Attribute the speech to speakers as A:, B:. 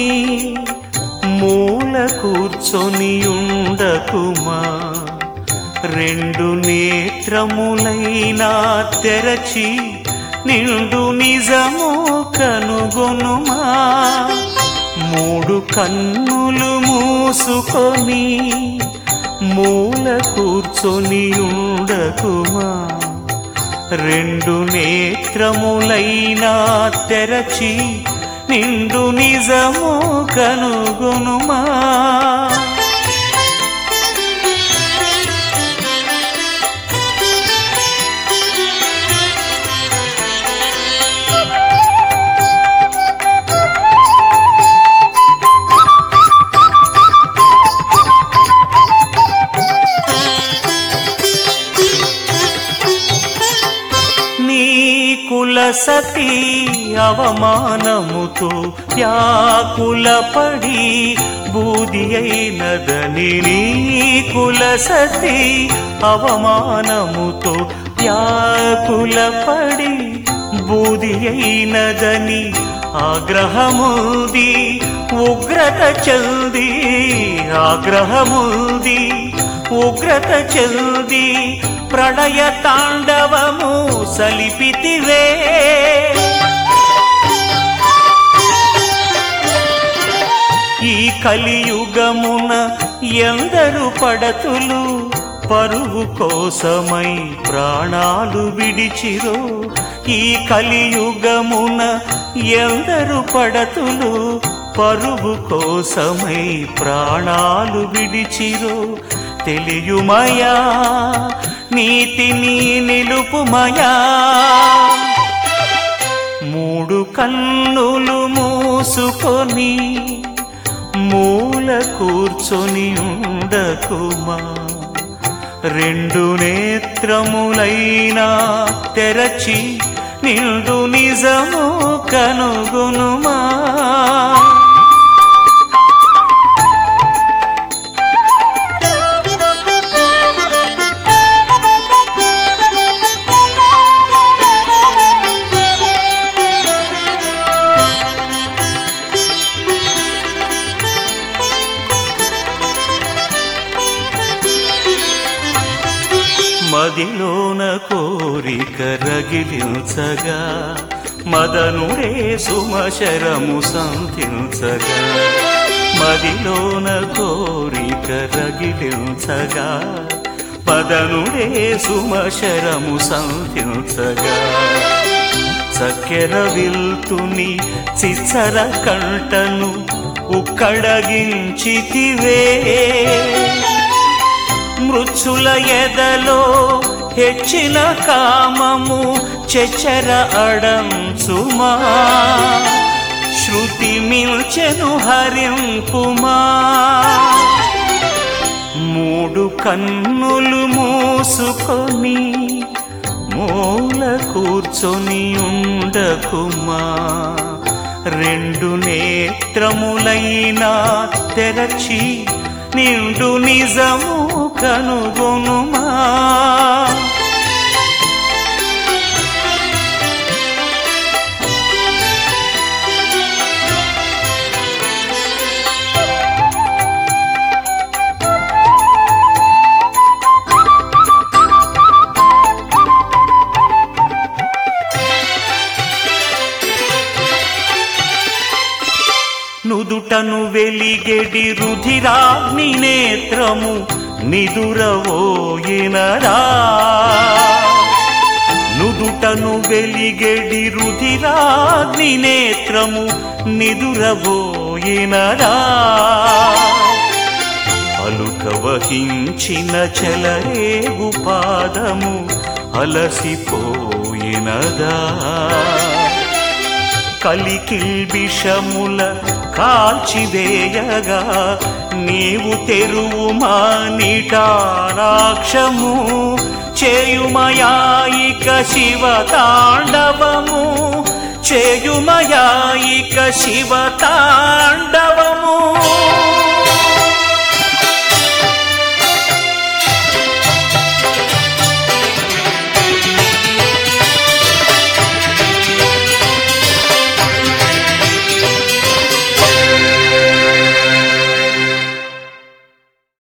A: మూల కూర్చొని ఉండకుమా. రెండు నేత్రములైనా తెరచి నిండు నిజము కనుగొనుమా. మూడు కన్నులు మూసుకొని మూల కూర్చొని ఉండకుమా. రెండు నేత్రములైనా తెరచి నిండు నిజము కనుగొనుమా. కులసతి అవమానముతో వ్యాకులపడి బూది అయినదని. నీ కులసతి అవమానముతో వ్యాకులపడి బూది అయినదని ఆగ్రహముది ఉగ్రత చెంది. ఆగ్రహముది ఉగ్రత చెంది ప్రళయ తాండవము సలిపితివే. ఈ కలియుగమున ఎందరు పడతులు పరువు కోసమై ప్రాణాలు విడిచిరో. ఈ కలియుగమున ఎందరు పడతులు పరువు కోసమై ప్రాణాలు విడిచిరో. తెలియుమయా నీతిని నిలుపుమయా. మూడు కన్నులు మూసుకొని మూల కూర్చొని ఉండకుమా. రెండు నేత్రములైనా తెరచి నిండు నిజము కనుగొనుమా. మదిలోన కోరిక రగిలించగా మదనుడే సుమశరము సంధించగా. మదిలోన కోరిక రగిలించగా మదనుడే సుమశరము సంధించగా. చక్కెర విల్తుని చిచ్చర కంటను ఉక్కడగించితివే. మృచ్చుల ఎదలో హెచ్చిన కామము చెచ్చర అడంచుమా. శృతి మిల్చెను హరింపుమా. మూడు కన్నులు మూసుకొని మూల కూర్చొని ఉండకుమా. రెండు నేత్రములైనా తెరచి నిండు నిజము కనుగొనుమా. నుదుటను వెలిగెడి రుధిరాగ్ని నేత్రము నిదురవోయినరా. నుదుటను వెలిగెడి రుధిరాగ్ని నేత్రము నిదురవోయినరా. అలుక వహించిన చెలరేగు పాదము అలసిపోయినదా. కలికిల్బిషముల కాల్చివేయగా నీవు తెరువుమా నిటారాక్షము. చేయుమయాయిక శివ తాండవము. చేయుమయాయిక శివ తాండవము.